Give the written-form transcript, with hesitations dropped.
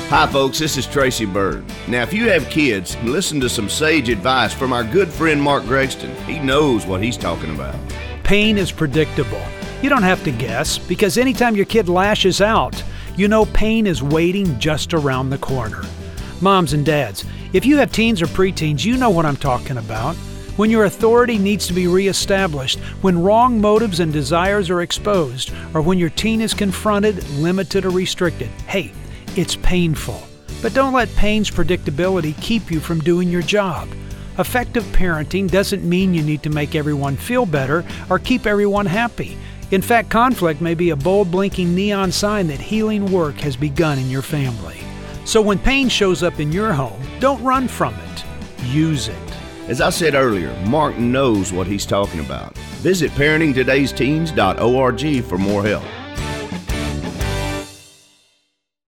Hi folks, this is Tracy Bird. Now if you have kids, listen to some sage advice from our good friend Mark Gregston. He knows what he's talking about. Pain is predictable. You don't have to guess, because anytime your kid lashes out, you know pain is waiting just around the corner. Moms and dads, if you have teens or preteens, you know what I'm talking about. When your authority needs to be reestablished, when wrong motives and desires are exposed, or when your teen is confronted, limited, or restricted. Hey, it's painful. But don't let pain's predictability keep you from doing your job. Effective parenting doesn't mean you need to make everyone feel better or keep everyone happy. In fact, conflict may be a bold blinking neon sign that healing work has begun in your family. So when pain shows up in your home, don't run from it. Use it. As I said earlier, Mark knows what he's talking about. Visit parentingtodaysteens.org for more help.